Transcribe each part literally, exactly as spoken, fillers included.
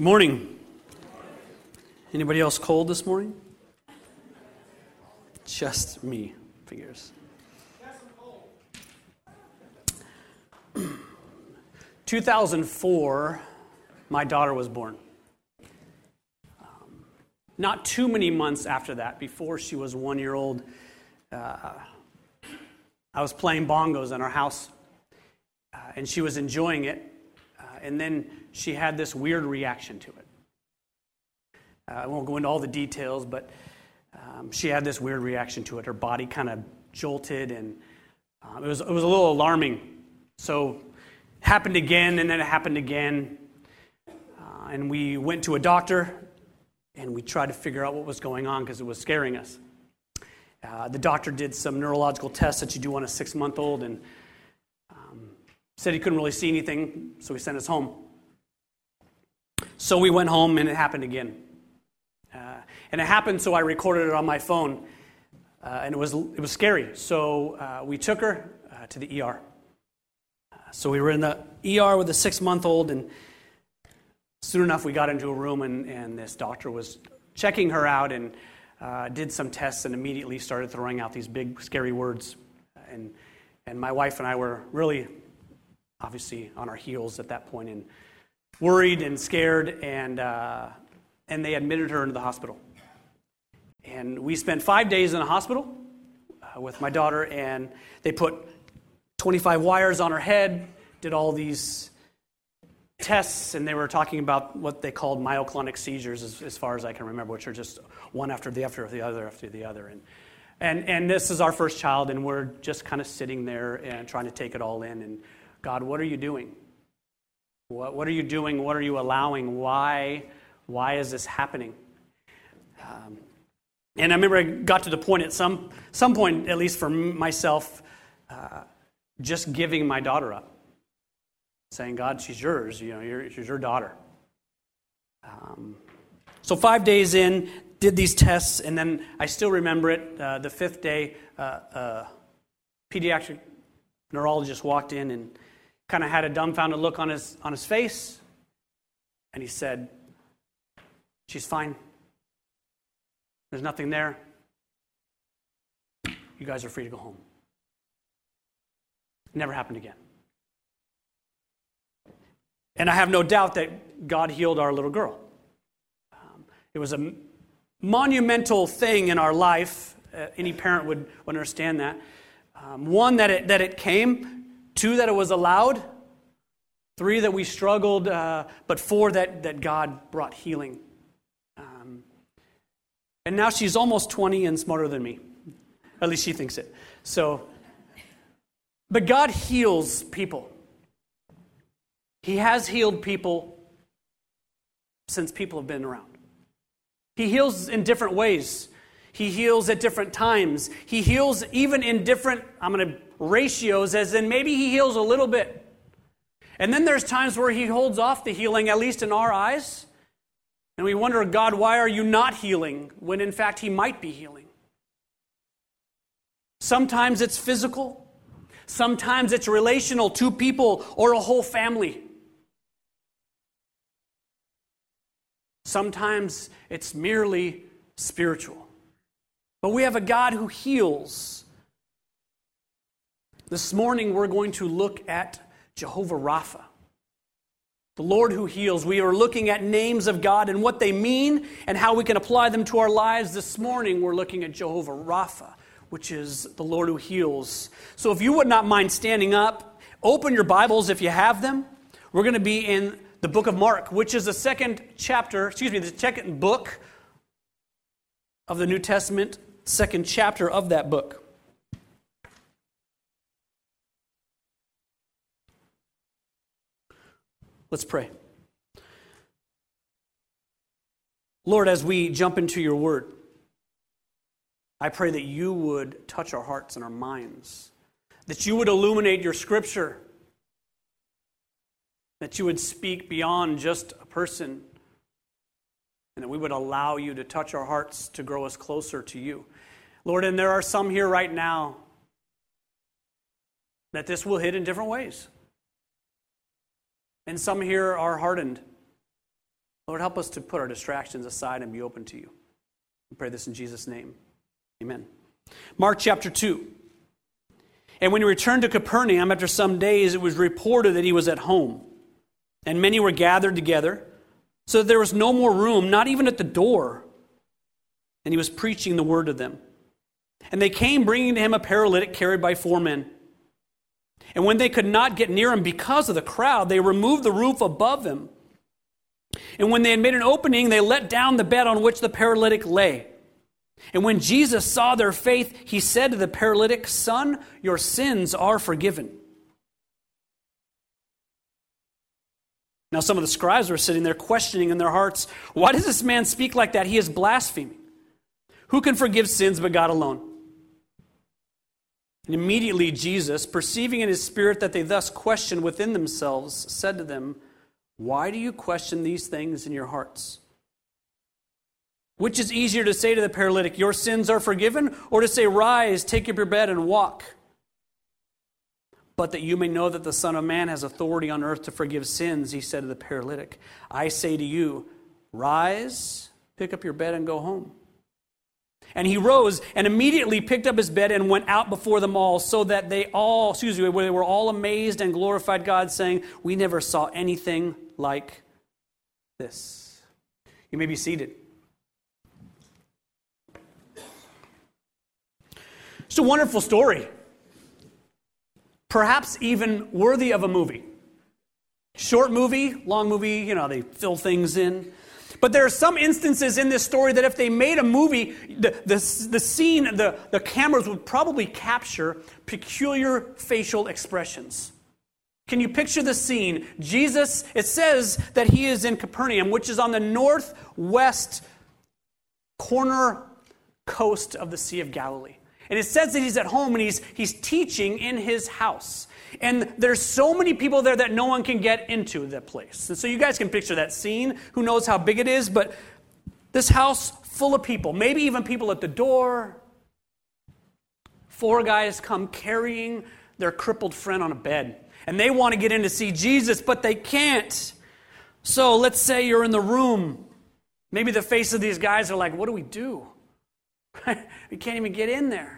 Good morning. Anybody else cold this morning? Just me, figures. two thousand four, my daughter was born. Um, not too many months after that, before she was one year old, uh, I was playing bongos in our house, uh, and she was enjoying it. Uh, and then she had this weird reaction to it. Uh, I won't go into all the details, but um, she had this weird reaction to it. Her body kind of jolted, and uh, it was it was a little alarming. So it happened again, and then it happened again. Uh, and we went to a doctor, and we tried to figure out what was going on because it was scaring us. Uh, the doctor did some neurological tests that you do on a six-month-old, and said he couldn't really see anything, so he sent us home. So we went home, and it happened again. Uh, and it happened, so I recorded it on my phone, uh, and it was it was scary. So uh, we took her uh, to the E R. Uh, so we were in the E R with a six-month-old, and soon enough, we got into a room, and, and this doctor was checking her out and uh, did some tests, and immediately started throwing out these big, scary words. And and my wife and I were really obviously on our heels at that point, and worried and scared, and uh, and they admitted her into the hospital. And we spent five days in the hospital uh, with my daughter, and they put twenty-five wires on her head, did all these tests, and they were talking about what they called myoclonic seizures, as, as far as I can remember, which are just one after the after the other after the other. And and and this is our first child, and we're just kind of sitting there and trying to take it all in. And God, what are you doing? What, what are you doing? What are you allowing? Why, why is this happening? Um, and I remember I got to the point at some some point, at least for myself, uh, just giving my daughter up, saying, God, she's yours. You know, you're, she's your daughter. Um, so five days in, did these tests, and then I still remember it. Uh, the fifth day, uh, uh, pediatric neurologist walked in and kind of had a dumbfounded look on his on his face, and he said, she's fine. There's nothing there. You guys are free to go home. It never happened again. And I have no doubt that God healed our little girl. Um, it was a monumental thing in our life. Uh, any parent would, would understand that. Um, one, that it that it came. Two, that it was allowed. Three, that we struggled. Uh, but four, that, that God brought healing. Um, and now she's almost twenty and smarter than me. At least she thinks it. So, but God heals people. He has healed people since people have been around. He heals in different ways. He heals at different times. He heals even in different, I'm going to ratios, as in maybe he heals a little bit. And then there's times where he holds off the healing, at least in our eyes. And we wonder, God, why are you not healing when in fact he might be healing? Sometimes it's physical. Sometimes it's relational, two people or a whole family. Sometimes it's merely spiritual. But we have a God who heals. This morning we're going to look at Jehovah Rapha, the Lord who heals. We are looking at names of God and what they mean and how we can apply them to our lives. This morning we're looking at Jehovah Rapha, which is the Lord who heals. So if you would not mind standing up, open your Bibles if you have them. We're going to be in the book of Mark, which is the second chapter, excuse me, the second book of the New Testament, second chapter of that book. Let's pray. Lord, as we jump into your word, I pray that you would touch our hearts and our minds, that you would illuminate your scripture, that you would speak beyond just a person, and that we would allow you to touch our hearts to grow us closer to you. Lord, and there are some here right now that this will hit in different ways. And some here are hardened. Lord, help us to put our distractions aside and be open to you. We pray this in Jesus' name. Amen. Mark chapter two. And when he returned to Capernaum after some days, it was reported that he was at home. And many were gathered together, so that there was no more room, not even at the door. And he was preaching the word to them. And they came, bringing to him a paralytic carried by four men. And when they could not get near him because of the crowd, they removed the roof above him. And when they had made an opening, they let down the bed on which the paralytic lay. And when Jesus saw their faith, he said to the paralytic, "Son, your sins are forgiven." Now some of the scribes were sitting there questioning in their hearts, "Why does this man speak like that? He is blaspheming. Who can forgive sins but God alone?" And immediately Jesus, perceiving in his spirit that they thus questioned within themselves, said to them, "Why do you question these things in your hearts? Which is easier to say to the paralytic, 'Your sins are forgiven,' or to say, 'Rise, take up your bed and walk'? But that you may know that the Son of Man has authority on earth to forgive sins," he said to the paralytic, "I say to you, rise, pick up your bed and go home." And he rose and immediately picked up his bed and went out before them all, so that they all, excuse me, they were all amazed and glorified God, saying, "We never saw anything like this." You may be seated. It's a wonderful story. Perhaps even worthy of a movie. Short movie, long movie, you know, they fill things in. But there are some instances in this story that if they made a movie, the, the, the scene, the, the cameras would probably capture peculiar facial expressions. Can you picture the scene? Jesus, it says that he is in Capernaum, which is on the northwest corner coast of the Sea of Galilee. And it says that he's at home and he's he's teaching in his house. And there's so many people there that no one can get into that place. And so you guys can picture that scene. Who knows how big it is, but this house full of people, maybe even people at the door. Four guys come carrying their crippled friend on a bed. And they want to get in to see Jesus, but they can't. So let's say you're in the room. Maybe the face of these guys are like, what do we do? We can't even get in there.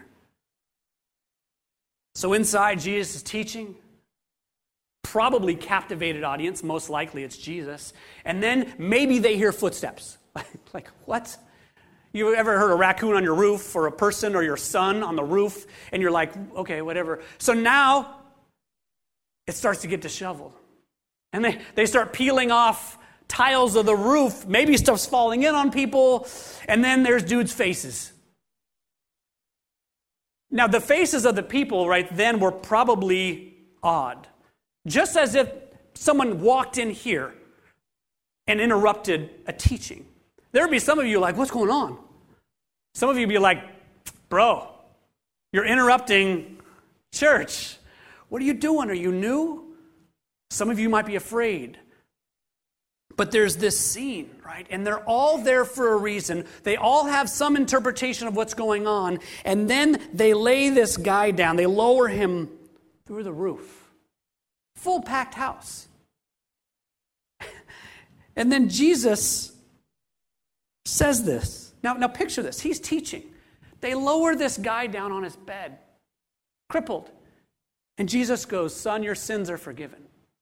So inside, Jesus is teaching. Probably captivated audience. Most likely it's Jesus. And then maybe they hear footsteps. Like, what? You ever heard a raccoon on your roof, or a person or your son on the roof, and you're like, okay, whatever. So now it starts to get disheveled. And they, they start peeling off tiles of the roof. Maybe stuff's falling in on people. And then there's dudes' faces. Now, the faces of the people right then were probably odd. Just as if someone walked in here and interrupted a teaching. There would be some of you like, what's going on? Some of you would be like, bro, you're interrupting church. What are you doing? Are you new? Some of you might be afraid. But there's this scene, right? And they're all there for a reason. They all have some interpretation of what's going on. And then they lay this guy down. They lower him through the roof. Full packed house. And then Jesus says this. Now, now picture this. He's teaching. They lower this guy down on his bed, crippled. And Jesus goes, "Son, your sins are forgiven."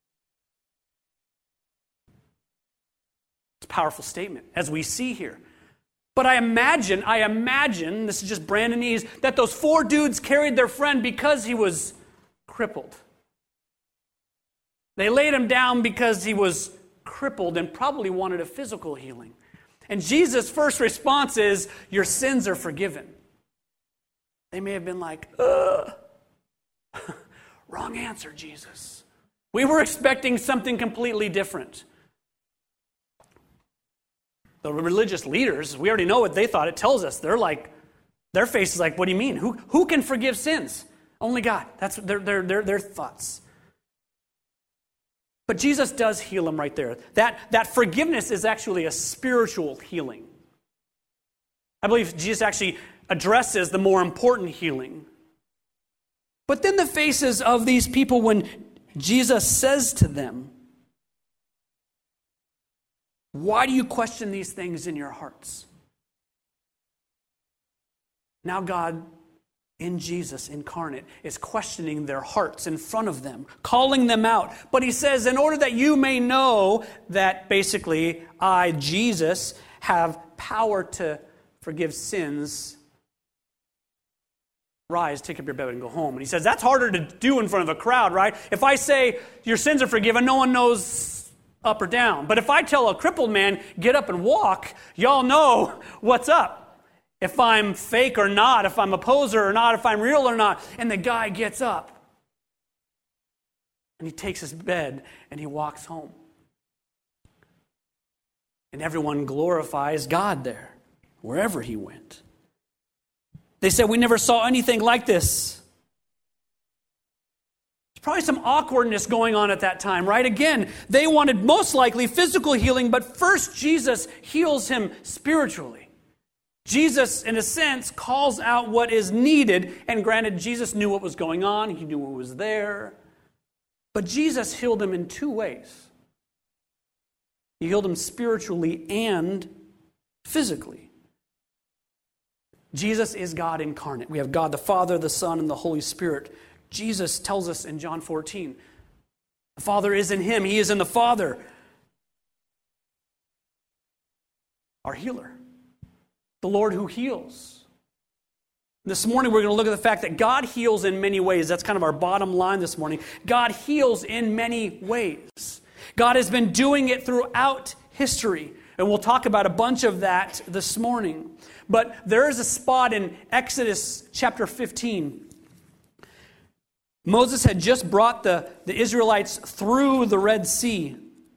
It's a powerful statement, as we see here. But I imagine, I imagine, this is just Brandonese, that those four dudes carried their friend because he was crippled. They laid him down because he was crippled and probably wanted a physical healing. And Jesus' first response is, "Your sins are forgiven." They may have been like, ugh. Wrong answer, Jesus. We were expecting something completely different. The religious leaders, we already know what they thought. It tells us. They're like, their face is like, what do you mean? Who, who can forgive sins? Only God. That's their, their, their, their thoughts. But Jesus does heal him right there. That, that forgiveness is actually a spiritual healing. I believe Jesus actually addresses the more important healing. But then the faces of these people when Jesus says to them, Why do you question these things in your hearts? Now God, in Jesus incarnate, is questioning their hearts in front of them, calling them out. But he says, in order that you may know that basically I, Jesus, have power to forgive sins, rise, take up your bed and go home. And he says, that's harder to do in front of a crowd, right? If I say your sins are forgiven, no one knows up or down. But if I tell a crippled man, get up and walk, y'all know what's up. If I'm fake or not, if I'm a poser or not, if I'm real or not. And the guy gets up and he takes his bed and he walks home. And everyone glorifies God there, wherever he went. They said, we never saw anything like this. There's probably some awkwardness going on at that time, right? Again, they wanted most likely physical healing, but first Jesus heals him spiritually. Jesus, in a sense, calls out what is needed. And granted, Jesus knew what was going on. He knew what was there. But Jesus healed him in two ways. He healed him spiritually and physically. Jesus is God incarnate. We have God the Father, the Son, and the Holy Spirit. Jesus tells us in John fourteen, the Father is in him, he is in the Father. Our healer, the Lord who heals. This morning we're going to look at the fact that God heals in many ways. That's kind of our bottom line this morning. God heals in many ways. God has been doing it throughout history. And we'll talk about a bunch of that this morning. But there is a spot in Exodus chapter fifteen. Moses had just brought the, the Israelites through the Red Sea.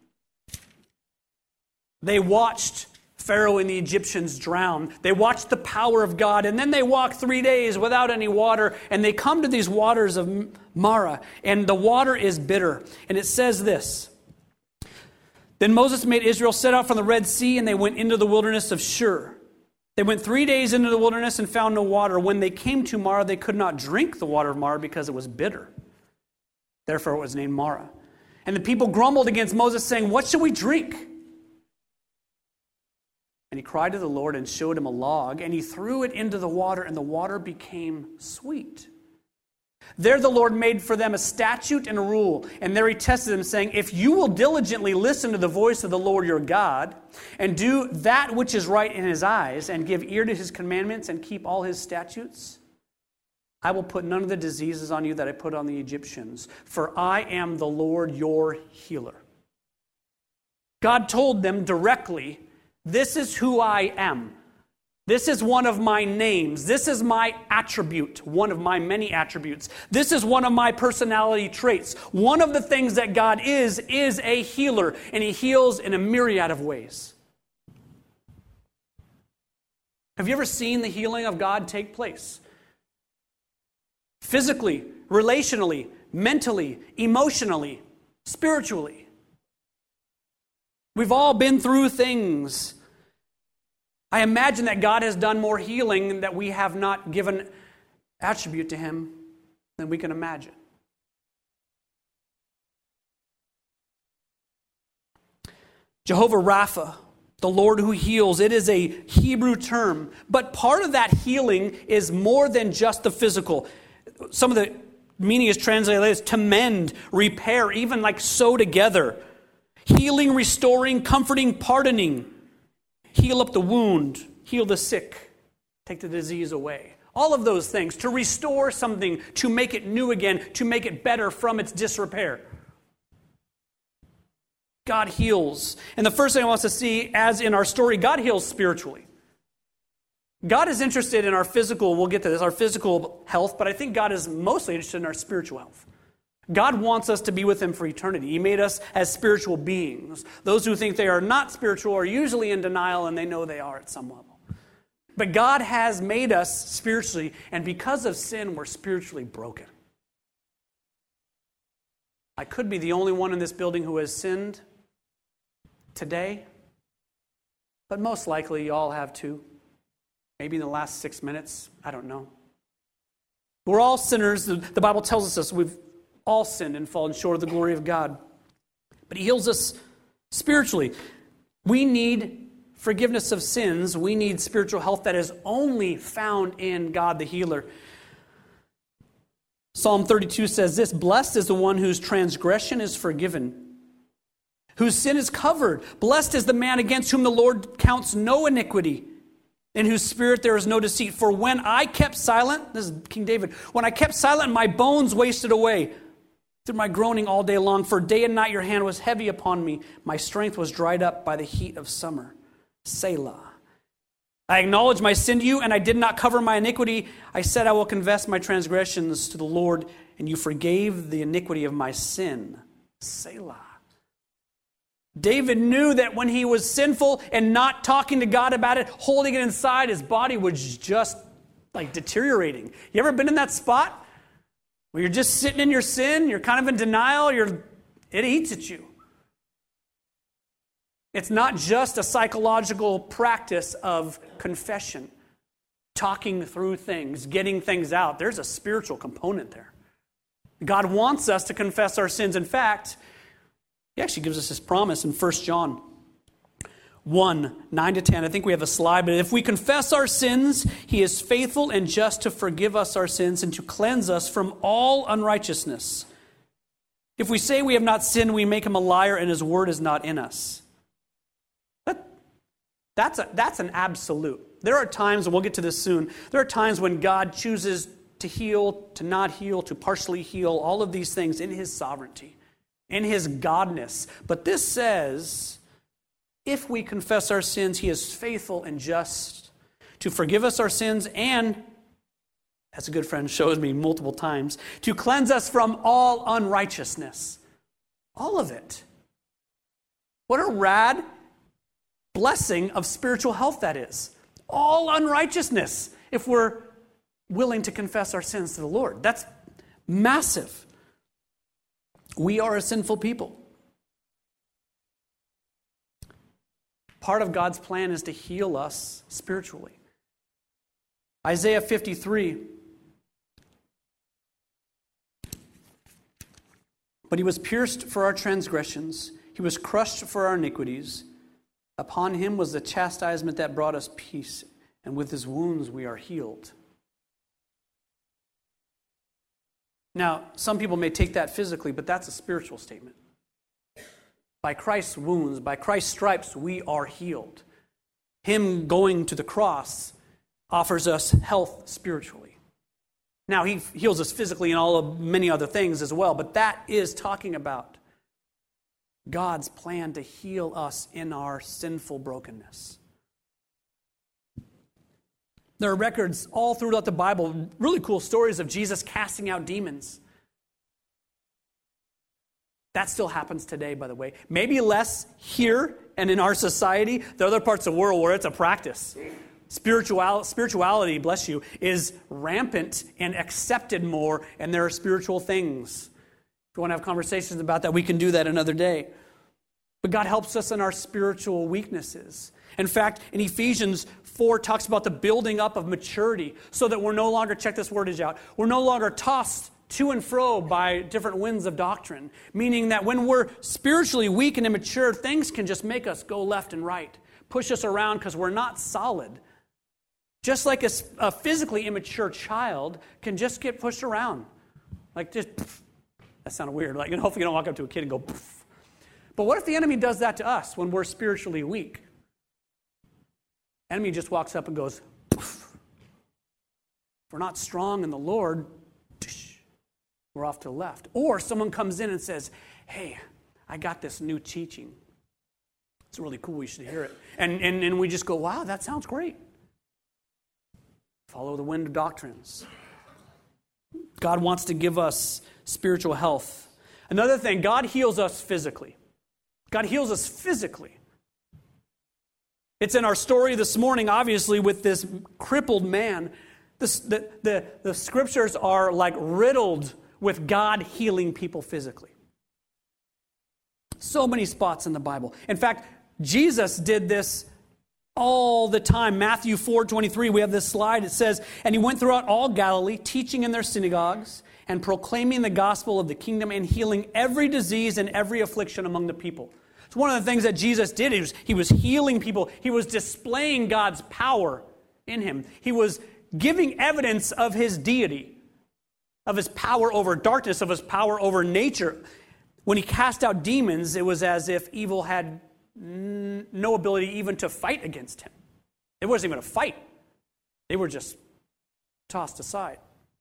They watched Pharaoh and the Egyptians drown. They watched the power of God. And then they walk three days without any water. And they come to these waters of Marah. And the water is bitter. And it says this. Then Moses made Israel set out from the Red Sea, and they went into the wilderness of Shur. They went three days into the wilderness and found no water. When they came to Marah, they could not drink the water of Marah because it was bitter. Therefore it was named Marah. And the people grumbled against Moses, saying, what shall we drink? And he cried to the Lord and showed him a log, and he threw it into the water, and the water became sweet. There the Lord made for them a statute and a rule, and there he tested them, saying, if you will diligently listen to the voice of the Lord your God, and do that which is right in his eyes, and give ear to his commandments, and keep all his statutes, I will put none of the diseases on you that I put on the Egyptians, for I am the Lord your healer. God told them directly, this is who I am. This is one of my names. This is my attribute, one of my many attributes. This is one of my personality traits. One of the things that God is, is a healer, and he heals in a myriad of ways. Have you ever seen the healing of God take place? Physically, relationally, mentally, emotionally, spiritually. We've all been through things. I imagine that God has done more healing that we have not given attribute to him than we can imagine. Jehovah Rapha, the Lord who heals, it is a Hebrew term, but part of that healing is more than just the physical. Some of the meaning is translated as to mend, repair, even like sew together. Healing, restoring, comforting, pardoning. Heal up the wound, heal the sick, take the disease away. All of those things, to restore something, to make it new again, to make it better from its disrepair. God heals. And the first thing I want us to see, as in our story, God heals spiritually. God is interested in our physical, we'll get to this, our physical health, but I think God is mostly interested in our spiritual health. God wants us to be with him for eternity. He made us as spiritual beings. Those who think they are not spiritual are usually in denial, and they know they are at some level. But God has made us spiritually, and because of sin, we're spiritually broken. I could be the only one in this building who has sinned today, but most likely you all have too. Maybe in the last six minutes, I don't know. We're all sinners. The Bible tells us this. We've all sinned and fallen short of the glory of God. But he heals us spiritually. We need forgiveness of sins. We need spiritual health that is only found in God the healer. Psalm thirty-two says this, "Blessed is the one whose transgression is forgiven, whose sin is covered. Blessed is the man against whom the Lord counts no iniquity, in whose spirit there is no deceit. For when I kept silent," this is King David, "when I kept silent, my bones wasted away through my groaning all day long. For day and night your hand was heavy upon me. My strength was dried up by the heat of summer. Selah. I acknowledged my sin to you, and I did not cover my iniquity. I said, I will confess my transgressions to the Lord, and you forgave the iniquity of my sin." Selah. David knew that when he was sinful and not talking to God about it, holding it inside, his body was just like deteriorating. You ever been in that spot where you're just sitting in your sin, you're kind of in denial, you're it eats at you. It's not just a psychological practice of confession, talking through things, getting things out. There's a spiritual component there. God wants us to confess our sins. In fact, He actually gives us this promise in First John one, nine to ten. I think we have a slide, but if we confess our sins, He is faithful and just to forgive us our sins and to cleanse us from all unrighteousness. If we say we have not sinned, we make Him a liar and His word is not in us. That, that's, a, that's an absolute. There are times, and we'll get to this soon, there are times when God chooses to heal, to not heal, to partially heal, all of these things in His sovereignty, in His godness. But this says, if we confess our sins, He is faithful and just to forgive us our sins and, as a good friend shows me multiple times, to cleanse us from all unrighteousness. All of it. What a rad blessing of spiritual health that is. All unrighteousness, if we're willing to confess our sins to the Lord. That's massive. We are a sinful people. Part of God's plan is to heal us spiritually. Isaiah fifty-three. But He was pierced for our transgressions. He was crushed for our iniquities. Upon Him was the chastisement that brought us peace, and with His wounds we are healed. Now, some people may take that physically, but that's a spiritual statement. By Christ's wounds, by Christ's stripes, we are healed. Him going to the cross offers us health spiritually. Now, He heals us physically and all of many other things as well, but that is talking about God's plan to heal us in our sinful brokenness. There are records all throughout the Bible, really cool stories of Jesus casting out demons. That still happens today, by the way. Maybe less here and in our society. There are other parts of the world where it's a practice. Spiritual, spirituality, bless you, is rampant and accepted more, and there are spiritual things. If you want to have conversations about that, we can do that another day. But God helps us in our spiritual weaknesses. In fact, in Ephesians four talks about the building up of maturity so that we're no longer, check this wordage out, we're no longer tossed to and fro by different winds of doctrine. Meaning that when we're spiritually weak and immature, things can just make us go left and right, push us around because we're not solid. Just like a, a physically immature child can just get pushed around. Like just, poof. That sounded weird. Like, and hopefully you don't walk up to a kid and go, poof. But what if the enemy does that to us when we're spiritually weak? Enemy just walks up and goes, poof. If we're not strong in the Lord, we're off to the left. Or someone comes in and says, hey, I got this new teaching. It's really cool. We should hear it. And, and, and we just go, wow, that sounds great. Follow the wind of doctrines. God wants to give us spiritual health. Another thing, God heals us physically. God heals us physically. It's in our story this morning, obviously, with this crippled man. This, the, the, the scriptures are like riddled with God healing people physically. So many spots in the Bible. In fact, Jesus did this all the time. Matthew four twenty-three, we have this slide. It says, and He went throughout all Galilee, teaching in their synagogues and proclaiming the gospel of the kingdom and healing every disease and every affliction among the people. It's one of the things that Jesus did. He was, he was healing people. He was displaying God's power in him. He was giving evidence of his deity, of his power over darkness, of his power over nature. When he cast out demons, it was as if evil had n- no ability even to fight against him. It wasn't even a fight. They were just tossed aside.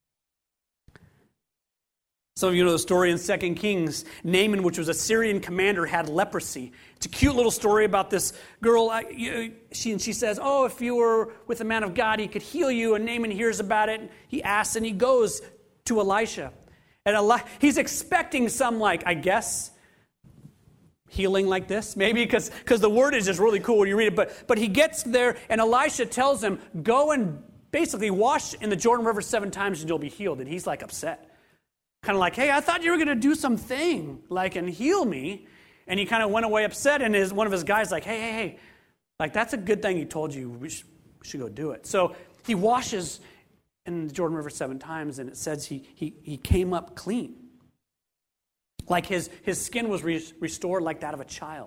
Some of you know the story in Second Kings. Naaman, which was a Syrian commander, had leprosy. It's a cute little story about this girl. Uh, you, she, and she says, oh, if you were with a man of God, he could heal you. And Naaman hears about it. He asks, and he goes to Elisha. And Eli- he's expecting some, like, I guess, healing like this. Maybe because because the word is just really cool when you read it. But, but he gets there, and Elisha tells him, go and basically wash in the Jordan River seven times, and you'll be healed. And he's, like, upset. Kind of like, hey, I thought you were going to do something, like, and heal me. And he kind of went away upset, and his, one of his guys like, hey, hey, hey, like, that's a good thing he told you. We should, we should go do it. So he washes in the Jordan River seven times, and it says he he he came up clean. Like his, his skin was re- restored like that of a child.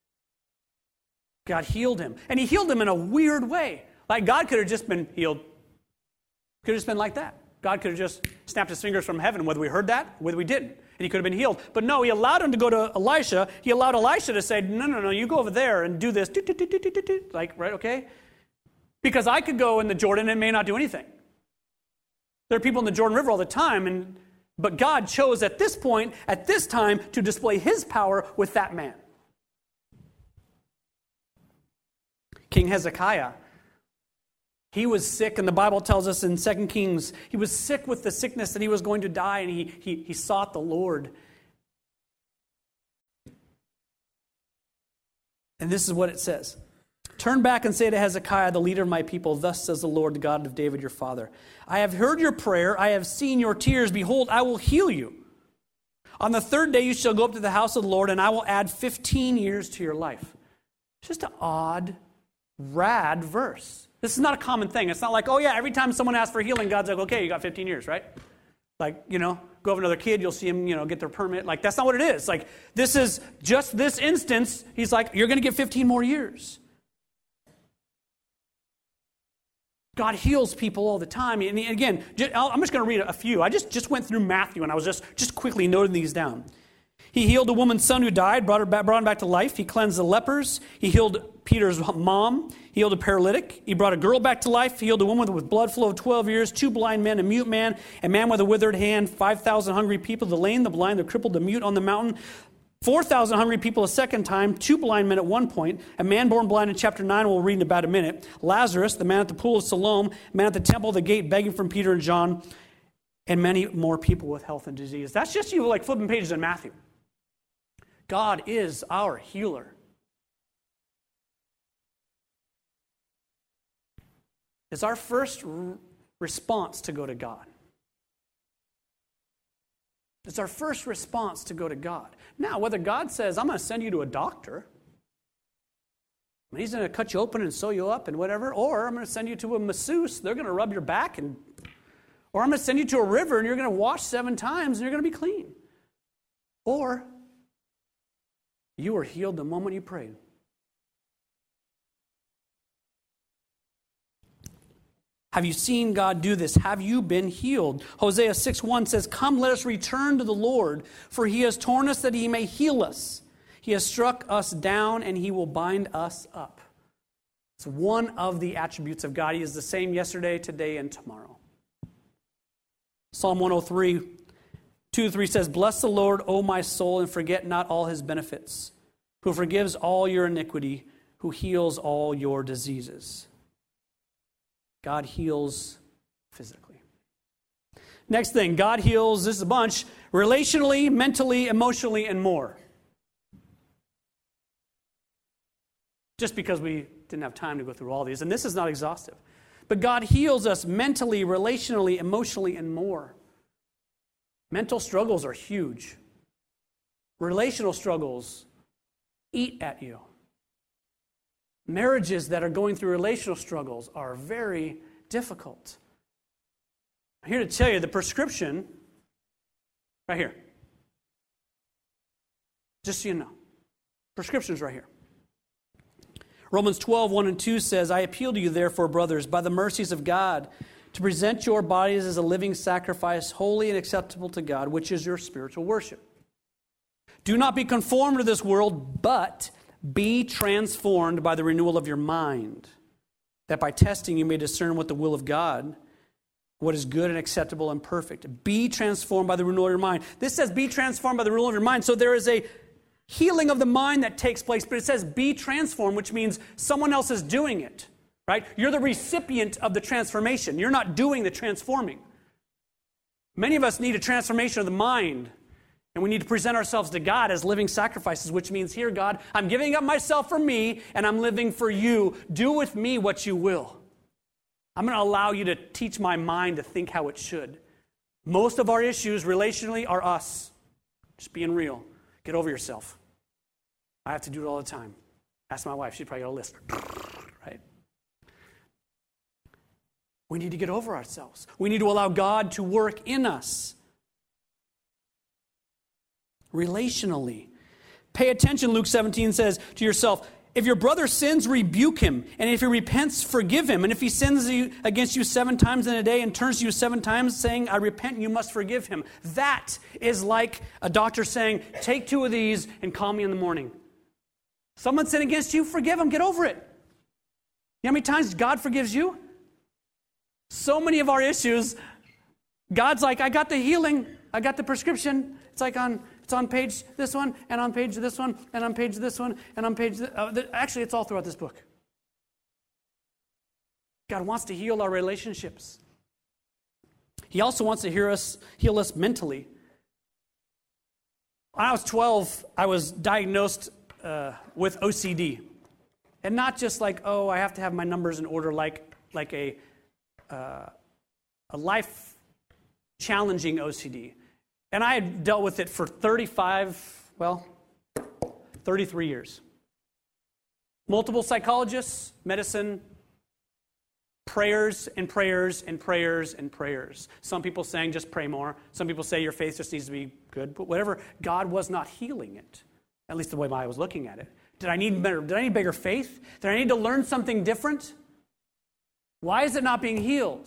God healed him. And he healed him in a weird way. Like, God could have just been healed. Could have just been like that. God could have just snapped his fingers from heaven, whether we heard that, whether we didn't. And he could have been healed. But no, he allowed him to go to Elisha. He allowed Elisha to say, no, no, no, you go over there and do this. Like, right, okay? Because I could go in the Jordan and it may not do anything. There are people in the Jordan River all the time, and but God chose at this point, at this time, to display his power with that man. King Hezekiah, he was sick, and the Bible tells us in Second Kings, he was sick with the sickness that he was going to die, and he, he, he sought the Lord. And this is what it says. Turn back and say to Hezekiah, the leader of my people, thus says the Lord, the God of David your father, I have heard your prayer, I have seen your tears, behold, I will heal you. On the third day you shall go up to the house of the Lord, and I will add fifteen years to your life. It's just an odd, rad verse. This is not a common thing. It's not like, oh yeah, every time someone asks for healing, God's like, okay, you got fifteen years, right? Like, you know, go have another kid, you'll see him, you know, get their permit. Like, that's not what it is. Like, this is just this instance. He's like, you're going to get fifteen more years. God heals people all the time. And again, I'm just going to read a few. I just, just went through Matthew, and I was just, just quickly noting these down. He healed a woman's son who died, brought, her back, brought him back to life. He cleansed the lepers. He healed Peter's mom. He healed a paralytic. He brought a girl back to life. He healed a woman with blood flow of twelve years, two blind men, a mute man, a man with a withered hand, five thousand hungry people, the lame, the blind, the crippled, the mute on the mountain, four thousand hungry people a second time, two blind men at one point, a man born blind in chapter nine, we'll read in about a minute, Lazarus, the man at the pool of Siloam, a man at the temple of the gate begging from Peter and John, and many more people with health and disease. That's just you like flipping pages in Matthew. God is our healer. It's our first r- response to go to God. It's our first response to go to God. Now, whether God says, I'm going to send you to a doctor, and he's going to cut you open and sew you up and whatever, or I'm going to send you to a masseuse, they're going to rub your back, and or I'm going to send you to a river and you're going to wash seven times and you're going to be clean. Or you were healed the moment you prayed. Have you seen God do this? Have you been healed? Hosea six one says, come, let us return to the Lord, for he has torn us that he may heal us. He has struck us down and he will bind us up. It's one of the attributes of God. He is the same yesterday, today, and tomorrow. Psalm one oh three, two to three says, bless the Lord, O my soul, and forget not all his benefits, who forgives all your iniquity, who heals all your diseases. God heals physically. Next thing, God heals, this is a bunch, relationally, mentally, emotionally, and more. Just because we didn't have time to go through all these, and this is not exhaustive. But God heals us mentally, relationally, emotionally, and more. Mental struggles are huge. Relational struggles eat at you. Marriages that are going through relational struggles are very difficult. I'm here to tell you the prescription, right here. Just so you know. Prescription's right here. Romans twelve, one and two says, I appeal to you, therefore, brothers, by the mercies of God, to present your bodies as a living sacrifice, holy and acceptable to God, which is your spiritual worship. Do not be conformed to this world, but be transformed by the renewal of your mind, that by testing you may discern what the will of God, what is good and acceptable and perfect. Be transformed by the renewal of your mind. This says be transformed by the renewal of your mind. So there is a healing of the mind that takes place, but it says be transformed, which means someone else is doing it, right? You're the recipient of the transformation. You're not doing the transforming. Many of us need a transformation of the mind, and we need to present ourselves to God as living sacrifices, which means, here, God, I'm giving up myself for me, and I'm living for you. Do with me what you will. I'm going to allow you to teach my mind to think how it should. Most of our issues relationally are us. Just being real. Get over yourself. I have to do it all the time. Ask my wife. She'd probably got a list. Right? We need to get over ourselves. We need to allow God to work in us. Relationally. Pay attention, Luke seventeen says to yourself, if your brother sins, rebuke him. And if he repents, forgive him. And if he sins against you seven times in a day and turns to you seven times saying, I repent, you must forgive him. That is like a doctor saying, take two of these and call me in the morning. Someone sinned against you, forgive him, get over it. You know how many times God forgives you? So many of our issues, God's like, I got the healing, I got the prescription. It's like on... It's on page this one, and on page this one, and on page this one, and on page this. Uh, th- actually, it's all throughout this book. God wants to heal our relationships. He also wants to hear us, heal us mentally. When I was twelve, I was diagnosed uh, with O C D. And not just like, oh, I have to have my numbers in order, like, like a, uh, a life-challenging O C D. And I had dealt with it for thirty-five, well, thirty-three years. Multiple psychologists, medicine, prayers and prayers and prayers and prayers. Some people saying just pray more. Some people say your faith just needs to be good. But whatever, God was not healing it. At least the way I was looking at it. Did I need better? Did I need bigger faith? Did I need to learn something different? Why is it not being healed?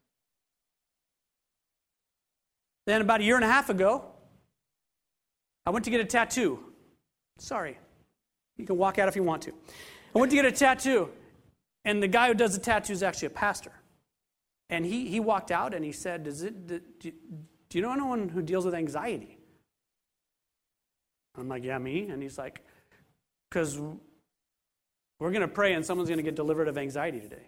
Then about a year and a half ago, I went to get a tattoo. Sorry. You can walk out if you want to. I went to get a tattoo, and the guy who does the tattoo is actually a pastor. And he, he walked out and he said, Does it, do, do you know anyone who deals with anxiety? I'm like, yeah, me. And he's like, because we're going to pray and someone's going to get delivered of anxiety today.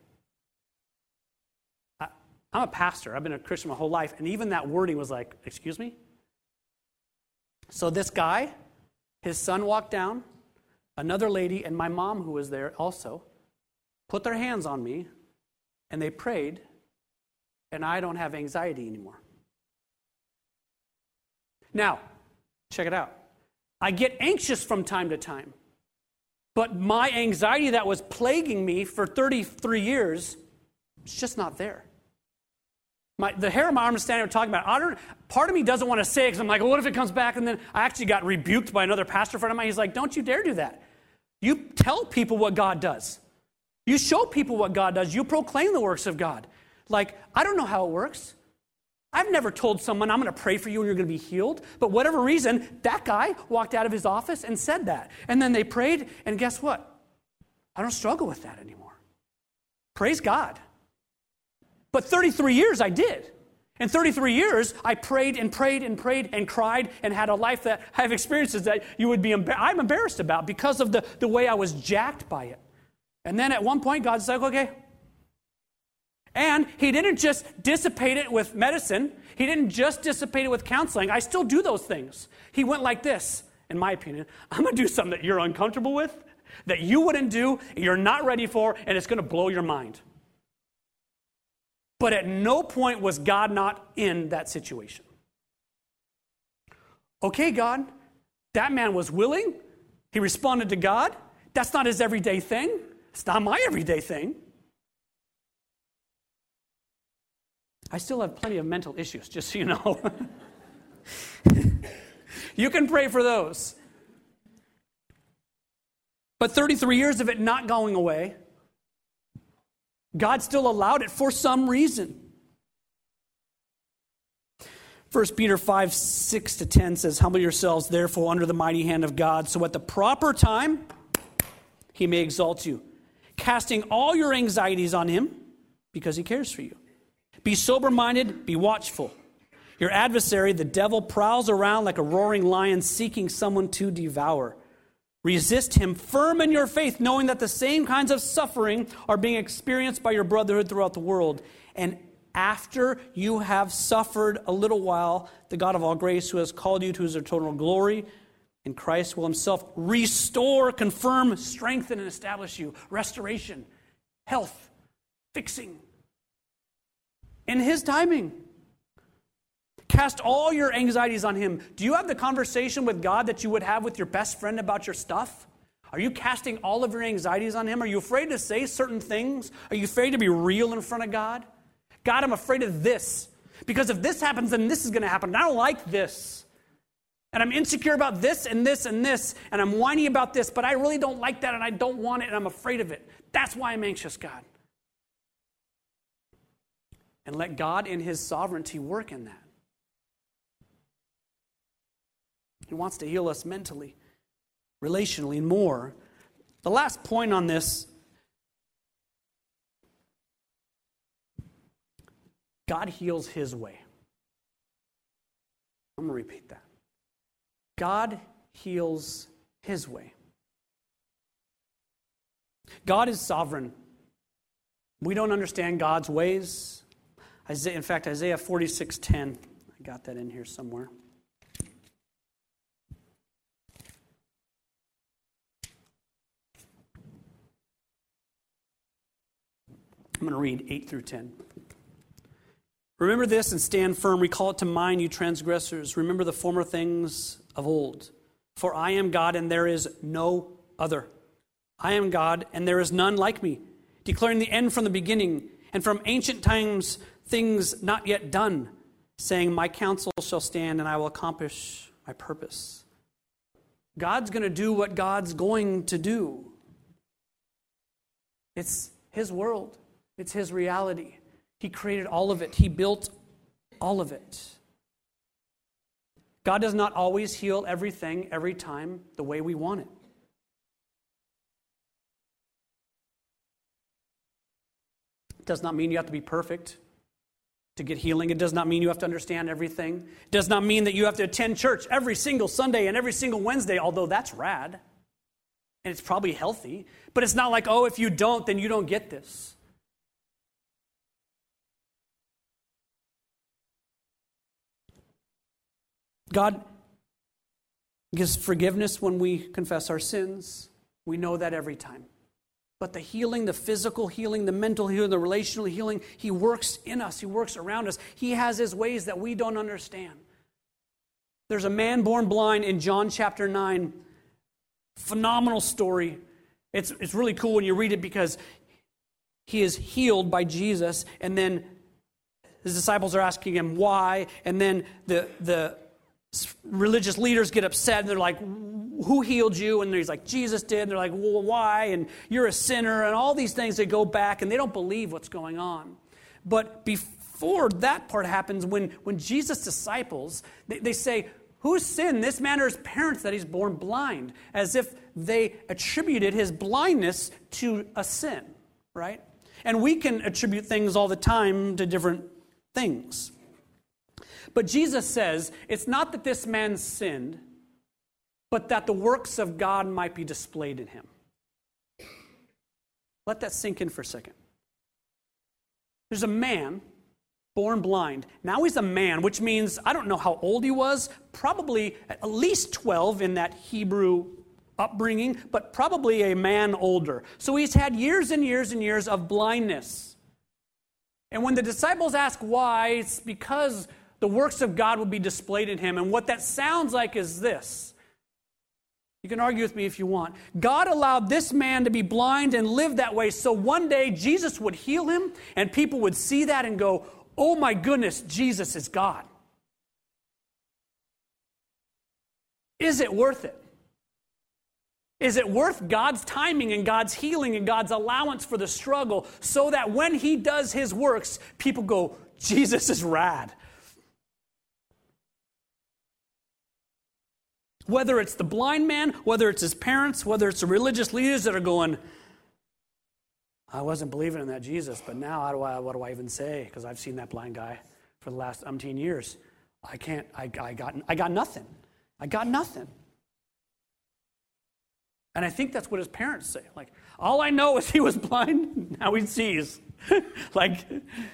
I'm a pastor. I've been a Christian my whole life. And even that wording was like, excuse me? So this guy, his son walked down, another lady, and my mom, who was there also, put their hands on me, and they prayed, and I don't have anxiety anymore. Now, check it out. I get anxious from time to time. But my anxiety that was plaguing me for thirty-three years, it's just not there. My, the hair on my arm is standing, we're talking about. I don't, part of me doesn't want to say it because I'm like, well, what if it comes back? And then I actually got rebuked by another pastor friend of mine. He's like, don't you dare do that. You tell people what God does. You show people what God does. You proclaim the works of God. Like, I don't know how it works. I've never told someone, I'm going to pray for you and you're going to be healed. But whatever reason, that guy walked out of his office and said that. And then they prayed, and guess what? I don't struggle with that anymore. Praise God. But thirty-three years I did. In thirty-three years, I prayed and prayed and prayed and cried and had a life that I have experiences that you would be, embar- I'm embarrassed about because of the, the way I was jacked by it. And then at one point, God's like, okay. And he didn't just dissipate it with medicine. He didn't just dissipate it with counseling. I still do those things. He went like this, in my opinion. I'm going to do something that you're uncomfortable with, that you wouldn't do, you're not ready for, and it's going to blow your mind. But at no point was God not in that situation. Okay, God, that man was willing. He responded to God. That's not his everyday thing. It's not my everyday thing. I still have plenty of mental issues, just so you know. You can pray for those. But thirty-three years of it not going away, God still allowed it for some reason. First Peter five, six to ten says, humble yourselves therefore under the mighty hand of God, so at the proper time he may exalt you, casting all your anxieties on him because he cares for you. Be sober-minded, be watchful. Your adversary, the devil, prowls around like a roaring lion seeking someone to devour. Resist him firm in your faith, knowing that the same kinds of suffering are being experienced by your brotherhood throughout the world. And after you have suffered a little while, the God of all grace, who has called you to his eternal glory in Christ, will himself restore, confirm, strengthen, and establish you. Restoration, health, fixing. In his timing. Cast all your anxieties on him. Do you have the conversation with God that you would have with your best friend about your stuff? Are you casting all of your anxieties on him? Are you afraid to say certain things? Are you afraid to be real in front of God? God, I'm afraid of this. Because if this happens, then this is going to happen. And I don't like this. And I'm insecure about this and this and this. And I'm whiny about this. But I really don't like that and I don't want it and I'm afraid of it. That's why I'm anxious, God. And let God in his sovereignty work in that. He wants to heal us mentally, relationally, and more. The last point on this, God heals his way. I'm going to repeat that. God heals his way. God is sovereign. We don't understand God's ways. Isaiah, in fact, Isaiah forty-six ten, I got that in here somewhere. I'm going to read eight through ten. Remember this and stand firm. Recall it to mind, you transgressors. Remember the former things of old. For I am God and there is no other. I am God and there is none like me, declaring the end from the beginning, and from ancient times things not yet done, saying, my counsel shall stand and I will accomplish my purpose. God's going to do what God's going to do. It's his world. It's his reality. He created all of it. He built all of it. God does not always heal everything every time the way we want it. It does not mean you have to be perfect to get healing. It does not mean you have to understand everything. It does not mean that you have to attend church every single Sunday and every single Wednesday, although that's rad. And it's probably healthy. But it's not like, oh, if you don't, then you don't get this. God gives forgiveness when we confess our sins. We know that every time. But the healing, the physical healing, the mental healing, the relational healing, he works in us. He works around us. He has his ways that we don't understand. There's a man born blind in John chapter nine. Phenomenal story. It's, it's really cool when you read it because he is healed by Jesus, and then his disciples are asking him why, and then the the religious leaders get upset and they're like, who healed you? And he's like, Jesus did. And they're like, well, why? And you're a sinner. And all these things, they go back and they don't believe what's going on. But before that part happens, when, when Jesus' disciples, they, they say, whose sin? This man or his parents that he's born blind? As if they attributed his blindness to a sin, right? And we can attribute things all the time to different things. But Jesus says, it's not that this man sinned, but that the works of God might be displayed in him. Let that sink in for a second. There's a man born blind. Now he's a man, which means, I don't know how old he was, probably at least twelve in that Hebrew upbringing, but probably a man older. So he's had years and years and years of blindness. And when the disciples ask why, it's because the works of God will be displayed in him. And what that sounds like is this. You can argue with me if you want. God allowed this man to be blind and live that way so one day Jesus would heal him and people would see that and go, oh my goodness, Jesus is God. Is it worth it? Is it worth God's timing and God's healing and God's allowance for the struggle so that when he does his works, people go, Jesus is rad? Whether it's the blind man, whether it's his parents, whether it's the religious leaders that are going, I wasn't believing in that Jesus, but now how do I, what do I even say? Because I've seen that blind guy for the last umpteen years. I can't, I, I, got, I got nothing. I got nothing. And I think that's what his parents say. Like, all I know is he was blind, now he sees. Like,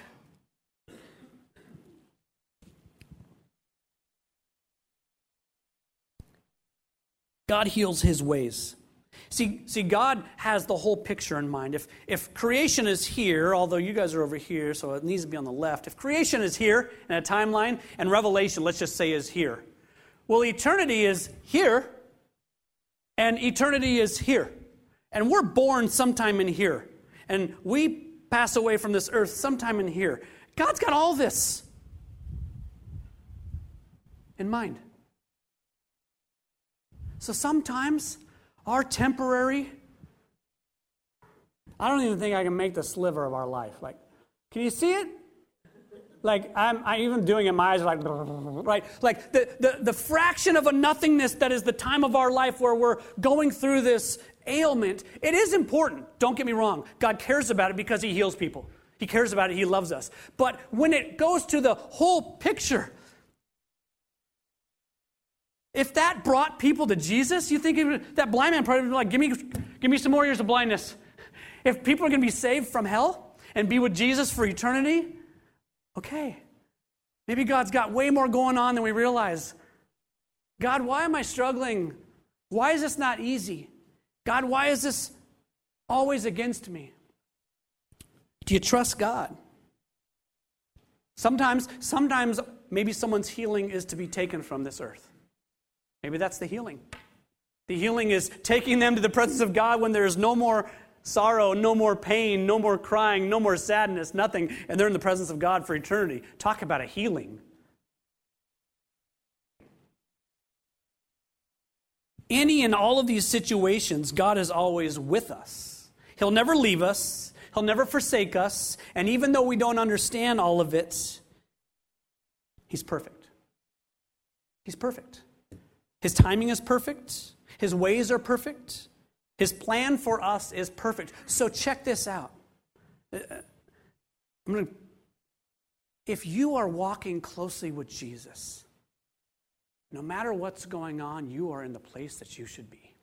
God heals his ways. See, see, God has the whole picture in mind. If, if creation is here, although you guys are over here, so it needs to be on the left. If creation is here in a timeline, and Revelation, let's just say, is here. Well, eternity is here, and eternity is here. And we're born sometime in here. And we pass away from this earth sometime in here. God's got all this in mind. So sometimes our temporary, I don't even think I can make the sliver of our life. Like, can you see it? Like, I'm, I'm even doing it, my eyes are like, right? Like, the, the, the fraction of a nothingness that is the time of our life where we're going through this ailment, it is important. Don't get me wrong. God cares about it because he heals people. He cares about it. He loves us. But when it goes to the whole picture, if that brought people to Jesus, you think it, that blind man probably would be like, give me, give me some more years of blindness. If people are going to be saved from hell and be with Jesus for eternity, okay, maybe God's got way more going on than we realize. God, why am I struggling? Why is this not easy? God, why is this always against me? Do you trust God? Sometimes, sometimes maybe someone's healing is to be taken from this earth. Maybe that's the healing. The healing is taking them to the presence of God when there is no more sorrow, no more pain, no more crying, no more sadness, nothing, and they're in the presence of God for eternity. Talk about a healing. Any and all of these situations, God is always with us. He'll never leave us. He'll never forsake us. And even though we don't understand all of it, he's perfect. He's perfect. His timing is perfect. His ways are perfect. His plan for us is perfect. So check this out. I'm gonna, if you are walking closely with Jesus, no matter what's going on, you are in the place that you should be.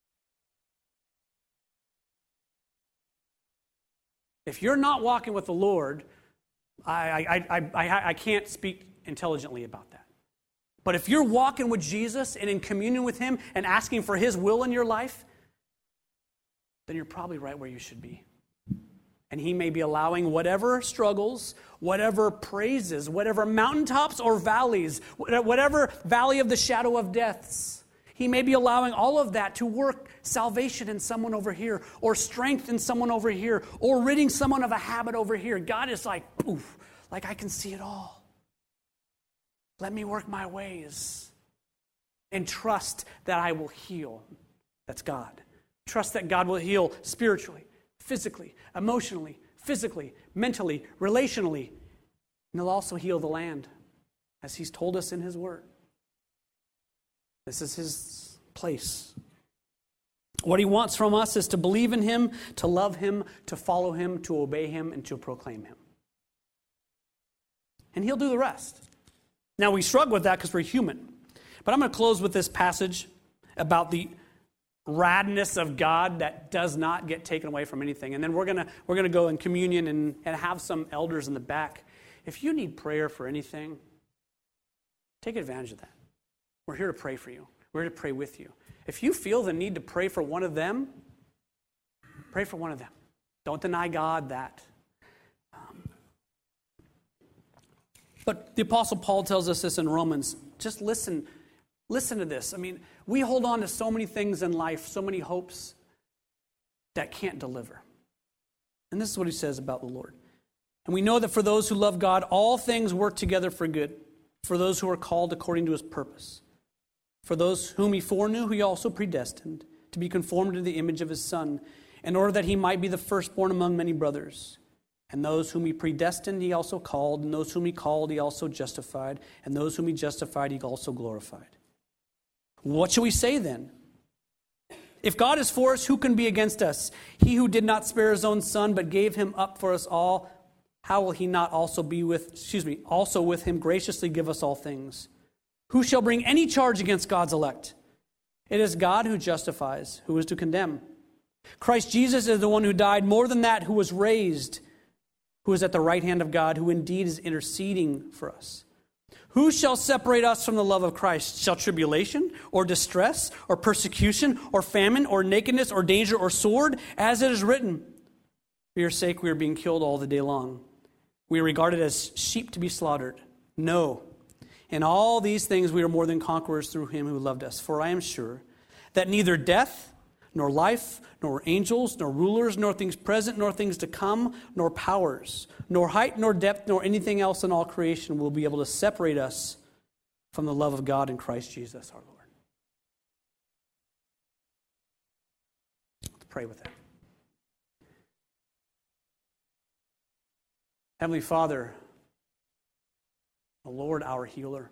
If you're not walking with the Lord, I, I, I, I, I can't speak intelligently about that. But if you're walking with Jesus and in communion with him and asking for his will in your life, then you're probably right where you should be. And he may be allowing whatever struggles, whatever praises, whatever mountaintops or valleys, whatever valley of the shadow of deaths, he may be allowing all of that to work salvation in someone over here, or strength in someone over here, or ridding someone of a habit over here. God is like, poof, like I can see it all. Let me work my ways and trust that I will heal. That's God. Trust that God will heal spiritually, physically, emotionally, physically, mentally, relationally. And he'll also heal the land, as he's told us in his word. This is his place. What he wants from us is to believe in him, to love him, to follow him, to obey him, and to proclaim him. And he'll do the rest. Now, we struggle with that because we're human. But I'm going to close with this passage about the radness of God that does not get taken away from anything. And then we're going to we're going to go in communion and, and have some elders in the back. If you need prayer for anything, take advantage of that. We're here to pray for you. We're here to pray with you. If you feel the need to pray for one of them, pray for one of them. Don't deny God that. Um, But the Apostle Paul tells us this in Romans. Just listen. Listen to this. I mean, we hold on to so many things in life, so many hopes that can't deliver. And this is what he says about the Lord. And we know that for those who love God, all things work together for good, for those who are called according to his purpose. For those whom he foreknew, he also predestined to be conformed to the image of his Son, in order that he might be the firstborn among many brothers. And those whom he predestined, he also called. And those whom he called, he also justified. And those whom he justified, he also glorified. What shall we say then? If God is for us, who can be against us? He who did not spare his own Son, but gave him up for us all, how will he not also be with, excuse me, also with him graciously give us all things? Who shall bring any charge against God's elect? It is God who justifies. Who is to condemn? Christ Jesus is the one who died, more than that, who was raised, who is at the right hand of God, who indeed is interceding for us. Who shall separate us from the love of Christ? Shall tribulation, or distress, or persecution, or famine, or nakedness, or danger, or sword? As it is written, for your sake we are being killed all the day long. We are regarded as sheep to be slaughtered. No, in all these things we are more than conquerors through him who loved us. For I am sure that neither death, nor life, nor angels, nor rulers, nor things present, nor things to come, nor powers, nor height, nor depth, nor anything else in all creation will be able to separate us from the love of God in Christ Jesus our Lord. Let's pray with that. Heavenly Father, the Lord our healer,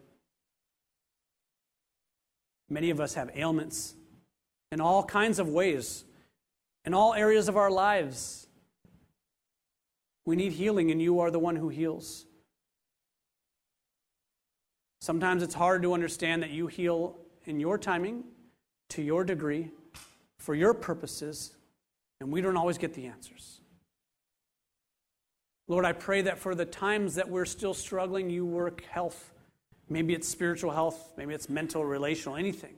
many of us have ailments in all kinds of ways, in all areas of our lives. We need healing, and you are the one who heals. Sometimes it's hard to understand that you heal in your timing, to your degree, for your purposes, and we don't always get the answers. Lord, I pray that for the times that we're still struggling, you work health. Maybe it's spiritual health, maybe it's mental, relational, anything.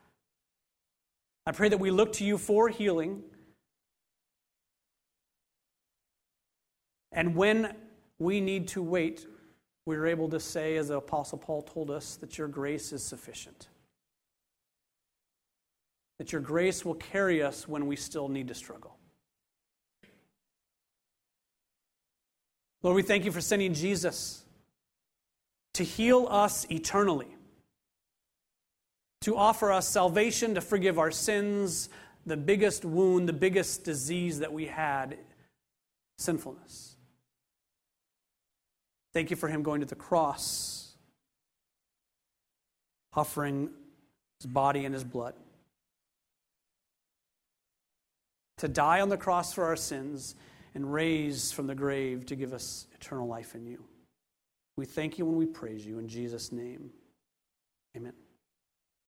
I pray that we look to you for healing. And when we need to wait, we're able to say, as the Apostle Paul told us, that your grace is sufficient. That your grace will carry us when we still need to struggle. Lord, we thank you for sending Jesus to heal us eternally, to offer us salvation, to forgive our sins, the biggest wound, the biggest disease that we had, sinfulness. Thank you for him going to the cross, offering his body and his blood, to die on the cross for our sins and raise from the grave to give us eternal life in you. We thank you and we praise you in Jesus' name. Amen.